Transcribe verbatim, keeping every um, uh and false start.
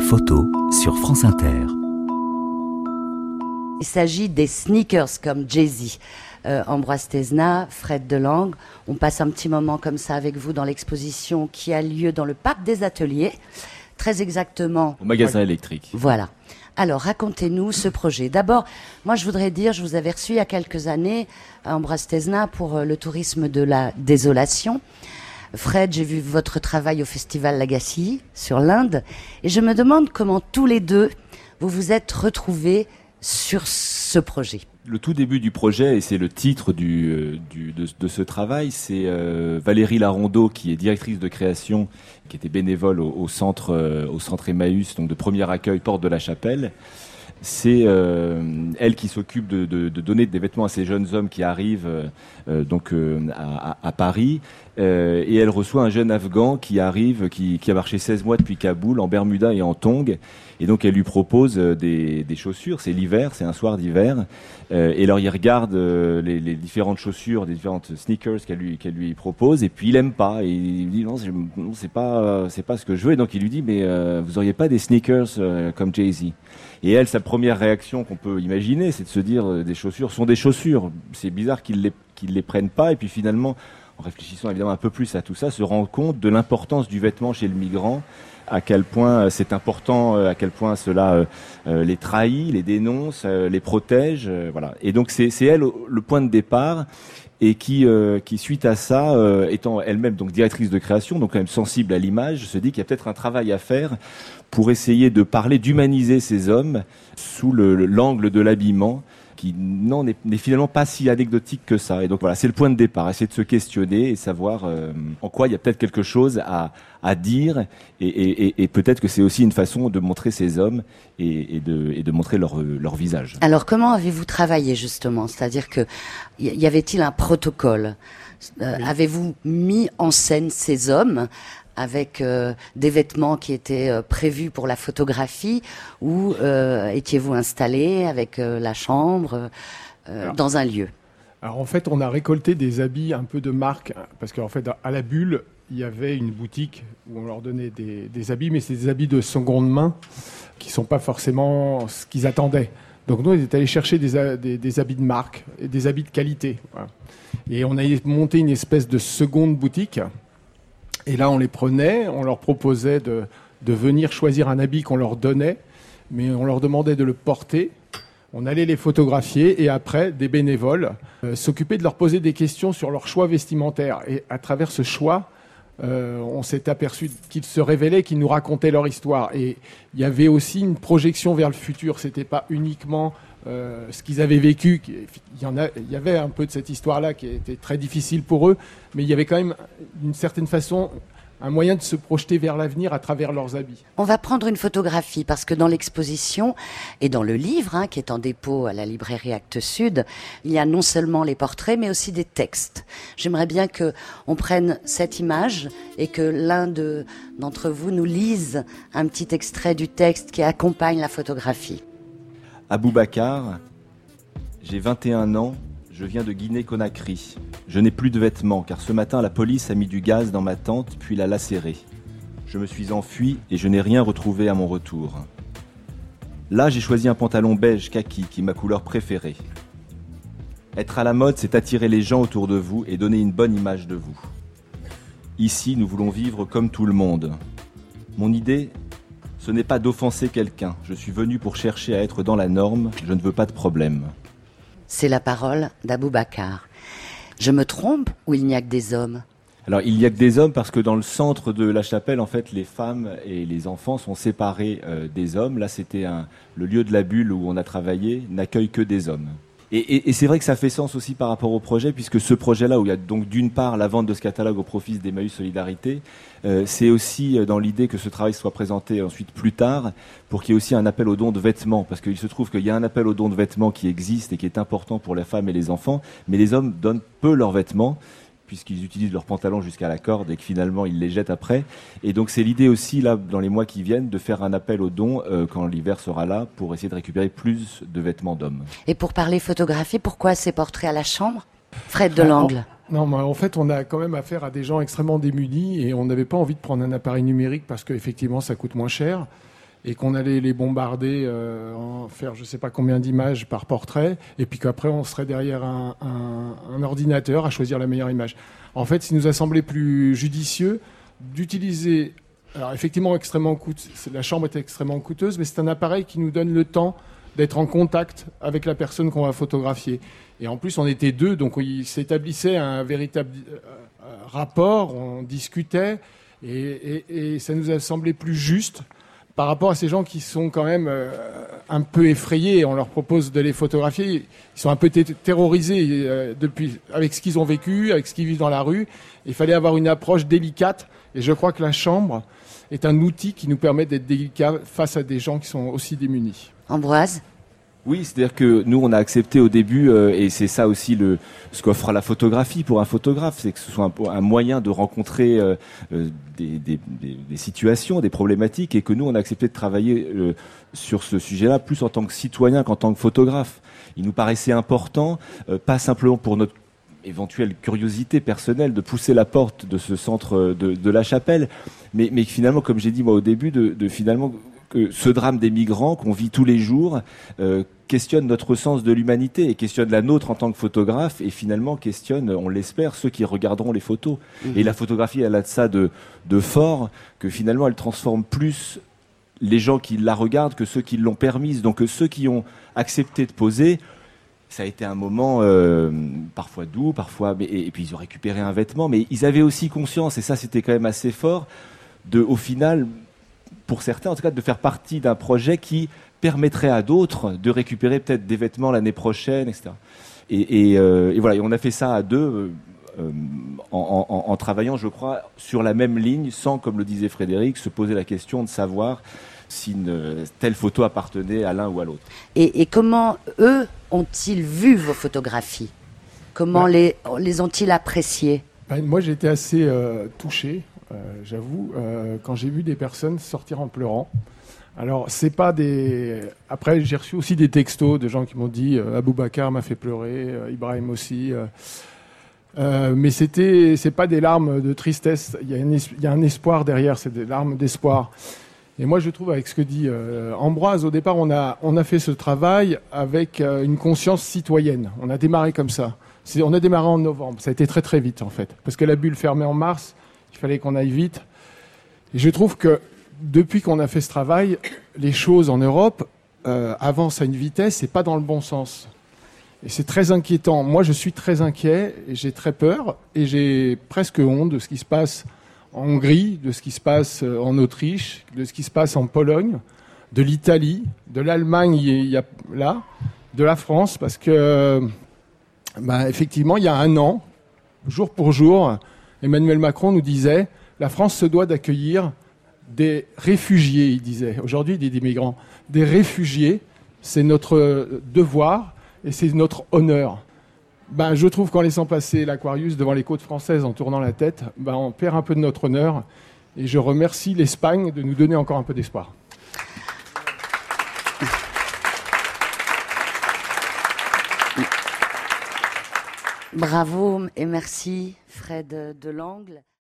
photo sur France Inter. Il s'agit des sneakers comme Jay-Z. Euh, Ambroise Thesna, Fred Delangle, on passe un petit moment comme ça avec vous dans l'exposition qui a lieu dans le Parc des Ateliers, très exactement... Au magasin électrique. Voilà. Alors, racontez-nous ce projet. D'abord, moi, je voudrais dire, je vous avais reçu il y a quelques années à Ambroise Thesna pour le tourisme de la désolation. Fred, j'ai vu votre travail au Festival Lagacy sur l'Inde et je me demande comment tous les deux, vous vous êtes retrouvés sur ce projet. Le tout début du projet, et c'est le titre du, du, de, de ce travail, c'est euh, Valérie Larondeau, qui est directrice de création, qui était bénévole au, au, centre, euh, au centre Emmaüs, donc de premier accueil, Porte de la Chapelle. C'est euh, elle qui s'occupe de, de, de donner des vêtements à ces jeunes hommes qui arrivent euh, donc euh, à, à Paris. Euh, et elle reçoit un jeune Afghan qui arrive, qui, qui a marché seize mois depuis Kaboul, en Bermuda et en tongs. Et donc elle lui propose des, des chaussures, c'est l'hiver, c'est un soir d'hiver. Euh, et alors il regarde euh, les, les différentes chaussures, les différentes sneakers qu'elle lui, qu'elle lui propose, et puis il aime pas. Et il dit non, c'est, non, c'est pas, c'est pas ce que je veux. Et donc il lui dit mais euh, vous auriez pas des sneakers euh, comme Jay-Z? Et elle, sa première réaction qu'on peut imaginer, c'est de se dire euh, des chaussures sont des chaussures. C'est bizarre qu'ils les, qu'ils les prennent pas. Et puis finalement, en réfléchissant évidemment un peu plus à tout ça, se rend compte de l'importance du vêtement chez le migrant, à quel point c'est important, à quel point cela euh, les trahit, les dénonce, euh, les protège, euh, voilà. Et donc c'est, c'est elle le point de départ, et qui, euh, qui suite à ça, euh, étant elle-même donc directrice de création, donc quand même sensible à l'image, se dit qu'il y a peut-être un travail à faire pour essayer de parler, d'humaniser ces hommes sous le, le, l'angle de l'habillement, qui non, n'est, n'est finalement pas si anecdotique que ça. Et donc voilà, c'est le point de départ, essayer de se questionner et savoir euh, en quoi il y a peut-être quelque chose à, à dire, et, et, et peut-être que c'est aussi une façon de montrer ces hommes et, et, de, et de montrer leur, leur visage. Alors comment avez-vous travaillé justement? C'est-à-dire que y avait-il un protocole? euh, oui. Avez-vous mis en scène ces hommes avec euh, des vêtements qui étaient euh, prévus pour la photographie, ou euh, étiez-vous installé avec euh, la chambre euh, alors, dans un lieu? Alors en fait, on a récolté des habits un peu de marque, parce qu'en fait, à la Bulle, il y avait une boutique où on leur donnait des, des habits, mais c'est des habits de seconde main qui ne sont pas forcément ce qu'ils attendaient. Donc nous, on est allé chercher des, des, des habits de marque, et des habits de qualité. Voilà. Et on a monté une espèce de seconde boutique. Et là, on les prenait, on leur proposait de, de venir choisir un habit qu'on leur donnait, mais on leur demandait de le porter. On allait les photographier et après, des bénévoles euh, s'occupaient de leur poser des questions sur leur choix vestimentaire. Et à travers ce choix, euh, on s'est aperçu qu'ils se révélaient, qu'ils nous racontaient leur histoire. Et il y avait aussi une projection vers le futur. C'était pas uniquement Euh, ce qu'ils avaient vécu. Il y en a, il y avait un peu de cette histoire-là qui était très difficile pour eux, mais il y avait quand même, d'une certaine façon, un moyen de se projeter vers l'avenir à travers leurs habits. On va prendre une photographie, parce que dans l'exposition et dans le livre, hein, qui est en dépôt à la librairie Actes Sud, il y a non seulement les portraits, mais aussi des textes. J'aimerais bien que on prenne cette image et que l'un de, d'entre vous nous lise un petit extrait du texte qui accompagne la photographie. Aboubacar, j'ai vingt et un ans, je viens de Guinée-Conakry. Je n'ai plus de vêtements car ce matin la police a mis du gaz dans ma tente puis l'a lacérée. Je me suis enfui et je n'ai rien retrouvé à mon retour. Là, j'ai choisi un pantalon beige kaki qui est ma couleur préférée. Être à la mode, c'est attirer les gens autour de vous et donner une bonne image de vous. Ici, nous voulons vivre comme tout le monde. Mon idée, ce n'est pas d'offenser quelqu'un. Je suis venu pour chercher à être dans la norme. Je ne veux pas de problème. C'est la parole d'Aboubacar. Je me trompe ou il n'y a que des hommes? Alors, il n'y a que des hommes parce que dans le centre de la chapelle, en fait, les femmes et les enfants sont séparés euh, des hommes. Là, c'était un, le lieu de la Bulle où on a travaillé, n'accueille que des hommes. Et, et, et c'est vrai que ça fait sens aussi par rapport au projet, puisque ce projet-là, où il y a donc d'une part la vente de ce catalogue au profit d'Emmaüs Solidarité, euh, c'est aussi dans l'idée que ce travail soit présenté ensuite plus tard, pour qu'il y ait aussi un appel aux dons de vêtements, parce qu'il se trouve qu'il y a un appel aux dons de vêtements qui existe et qui est important pour les femmes et les enfants, mais les hommes donnent peu leurs vêtements, puisqu'ils utilisent leurs pantalons jusqu'à la corde et que finalement ils les jettent après. Et donc c'est l'idée aussi, là, dans les mois qui viennent, de faire un appel aux dons euh, quand l'hiver sera là, pour essayer de récupérer plus de vêtements d'hommes. Et pour parler photographie, pourquoi ces portraits à la chambre? Fred Delangle. Non, mais en fait, on a quand même affaire à des gens extrêmement démunis et on n'avait pas envie de prendre un appareil numérique parce qu'effectivement, ça coûte moins cher. et qu'on allait les bombarder, euh, en faire je sais pas combien d'images par portrait, et puis qu'après on serait derrière un, un, un ordinateur à choisir la meilleure image. En fait, il nous a semblé plus judicieux d'utiliser, alors effectivement extrêmement coûteux, la chambre est extrêmement coûteuse, mais c'est un appareil qui nous donne le temps d'être en contact avec la personne qu'on va photographier. Et en plus, on était deux, donc il s'établissait un véritable euh, rapport, on discutait, et, et, et ça nous a semblé plus juste par rapport à ces gens qui sont quand même euh, un peu effrayés. On leur propose de les photographier. Ils sont un peu t- terrorisés euh, depuis, avec ce qu'ils ont vécu, avec ce qu'ils vivent dans la rue. Il fallait avoir une approche délicate. Et je crois que la chambre est un outil qui nous permet d'être délicat face à des gens qui sont aussi démunis. Ambroise ? Oui, c'est-à-dire que nous, on a accepté au début, euh, et c'est ça aussi le, ce qu'offre la photographie pour un photographe, c'est que ce soit un, un moyen de rencontrer euh, euh, des, des, des, des situations, des problématiques, et que nous, on a accepté de travailler euh, sur ce sujet-là, plus en tant que citoyen qu'en tant que photographe. Il nous paraissait important, euh, pas simplement pour notre éventuelle curiosité personnelle, de pousser la porte de ce centre de, de la Chapelle, mais, mais finalement, comme j'ai dit moi au début, de, de finalement... que ce drame des migrants qu'on vit tous les jours euh, questionne notre sens de l'humanité et questionne la nôtre en tant que photographe et finalement questionne, on l'espère, ceux qui regarderont les photos. Mmh. Et la photographie, elle a de ça de, de fort que finalement elle transforme plus les gens qui la regardent que ceux qui l'ont permise. Donc ceux qui ont accepté de poser, ça a été un moment euh, parfois doux, parfois... Mais, et, et puis ils ont récupéré un vêtement, mais ils avaient aussi conscience, et ça c'était quand même assez fort, de, au final... pour certains, en tout cas, de faire partie d'un projet qui permettrait à d'autres de récupérer peut-être des vêtements l'année prochaine, et cetera. Et, et, euh, et voilà, et on a fait ça à deux, euh, en, en, en travaillant, je crois, sur la même ligne, sans, comme le disait Frédéric, se poser la question de savoir si une telle photo appartenait à l'un ou à l'autre. Et, et comment, eux, ont-ils vu vos photographies ? Comment ouais. les, les ont-ils appréciées ? Ben, moi, j'ai été assez euh, touché. Euh, j'avoue, euh, quand j'ai vu des personnes sortir en pleurant. Alors, c'est pas des... Après, j'ai reçu aussi des textos de gens qui m'ont dit euh, « Aboubacar m'a fait pleurer, euh, Ibrahim aussi euh, ». Euh, mais c'était, c'est pas des larmes de tristesse. Il y a, une, il y a un espoir derrière, c'est des larmes d'espoir. Et moi, je trouve, avec ce que dit euh, Ambroise, au départ, on a, on a fait ce travail avec euh, une conscience citoyenne. On a démarré comme ça. C'est, on a démarré en novembre. Ça a été très, très vite, en fait. Parce que la bulle fermait en mars. Il fallait qu'on aille vite. Et je trouve que depuis qu'on a fait ce travail, les choses en Europe euh, avancent à une vitesse et pas dans le bon sens. Et c'est très inquiétant. Moi, je suis très inquiet et j'ai très peur et j'ai presque honte de ce qui se passe en Hongrie, de ce qui se passe en Autriche, de ce qui se passe en Pologne, de l'Italie, de l'Allemagne, il y a là, de la France, parce que, bah, effectivement, il y a un an, jour pour jour, Emmanuel Macron nous disait « La France se doit d'accueillir des réfugiés », il disait. Aujourd'hui, il dit des migrants. Des réfugiés, c'est notre devoir et c'est notre honneur. Ben, je trouve qu'en laissant passer l'Aquarius devant les côtes françaises en tournant la tête, ben, on perd un peu de notre honneur. Et je remercie l'Espagne de nous donner encore un peu d'espoir. Bravo et merci Fred Delangle.